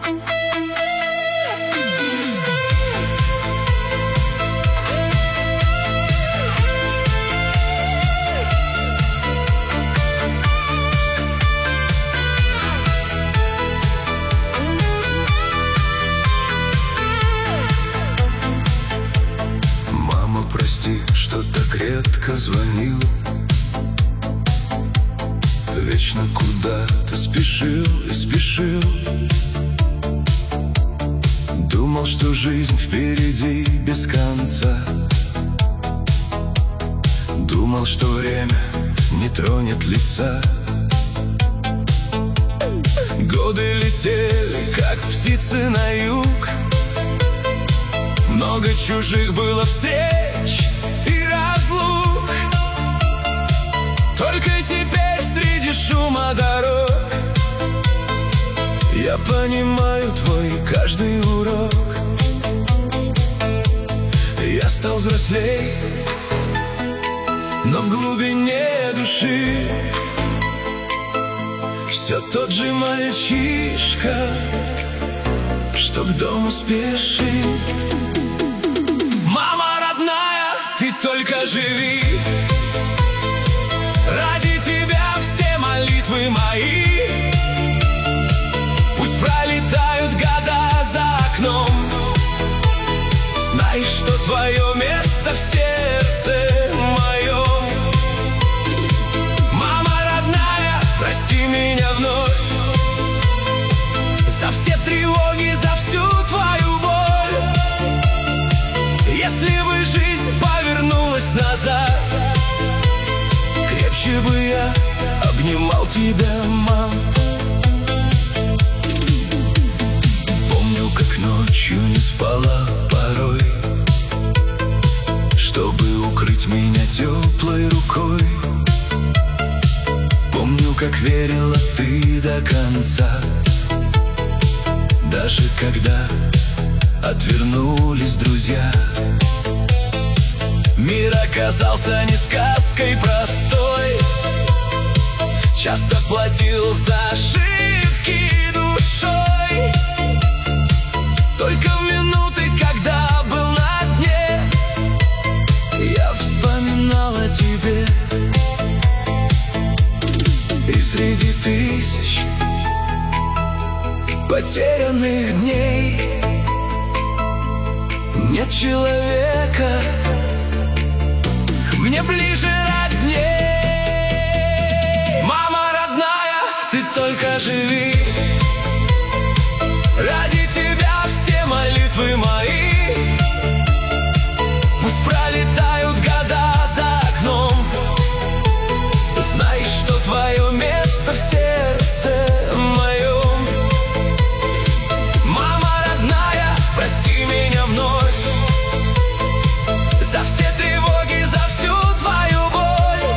Прости, что так редко звонил, вечно куда-то спешил и спешил. Думал, что жизнь впереди без конца, думал, что время не тронет лица. Годы летели, как птицы на юг, много чужих было встреч и разлук. Только теперь среди шума дорог я понимаю твой каждый урок. Я стал взрослей, но в глубине души все тот же мальчишка, что к дому спешит. Мама родная, ты только живи, ради тебя все молитвы мои. Пусть пролетают года за окном, знай, что твое место в сердце моем. Мама родная, прости меня вновь за все тревоги, за всю твою боль. Если бы жизнь повернулась назад, крепче бы я обнимал тебя, мам. Помню, как ночью не спала порой, чтобы укрыть меня теплой рукой. Помню, как верила ты до конца, даже когда отвернулись друзья. Мир оказался не сказкой простой, часто платил за ошибки душой. Только в минуты, когда был на дне, я вспоминал о тебе. И среди тысяч потерянных дней нет человека мне ближе родней. Мама родная, ты только живи, ради тебя все молитвы мои. Пусть пролетают года за окном, знай, что твое место в сердце моем. Мама родная, прости меня вновь за все тревоги, за всю твою боль.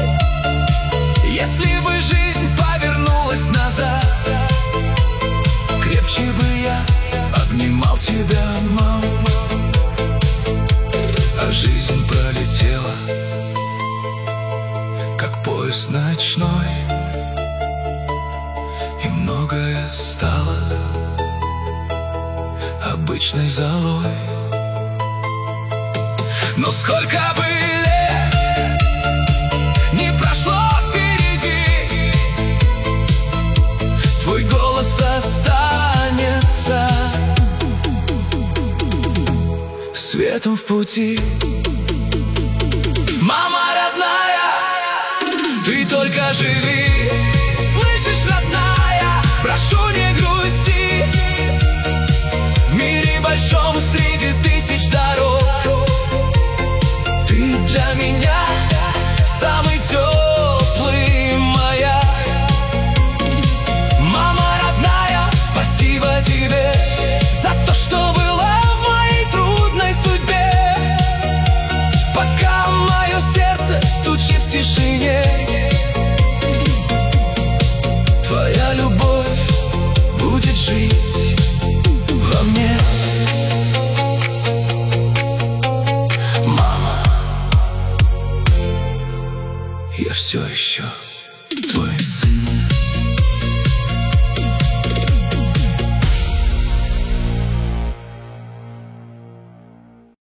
Если бы жизнь повернулась назад, крепче бы я обнимал тебя, мама. А жизнь пролетела, как поезд ночной, и многое стало обычной золой. Но сколько бы лет не прошло впереди, твой голос останется светом в пути. Мама родная, ты только живи, слышишь, родная, прошу, не грусти. В мире большом среди тысяч дорог ты для меня самый теплый маяк. Мама родная, спасибо тебе за то, что была в моей трудной судьбе. Пока мое сердце стучит в тишине,